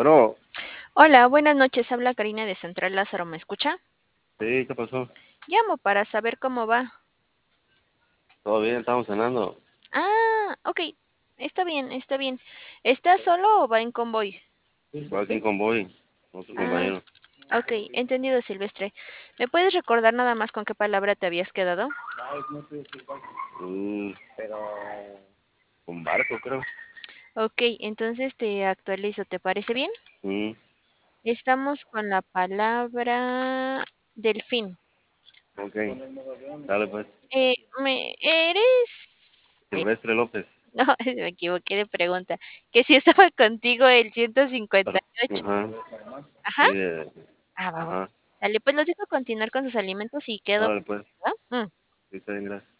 Bueno, Hola, buenas noches. Habla Karina de Central Lázaro. ¿Me escucha? sí, ¿qué pasó? Llamo para saber cómo va. ¿Todo bien? ¿Estamos cenando? Ah, ok. Está bien, está bien. ¿Está solo o va en convoy? Va aquí en convoy, otro Ah, compañero. ok. Entendido, Silvestre. ¿Me puedes recordar nada más con qué palabra te habías quedado? Mm, con barco, creo. Ok, entonces te actualizo. ¿Te parece bien? Mm, Estamos con la palabra delfín. ok, dale pues. ¿Eres? Silvestre López. No, me equivoqué de pregunta. Que si estaba contigo el 158. Ajá, Ajá. sí, Ah, va, va. ajá, Dale, pues los dejo continuar con sus alimentos y quedo. órale pues. ¿Va? Sí, está bien, gracias.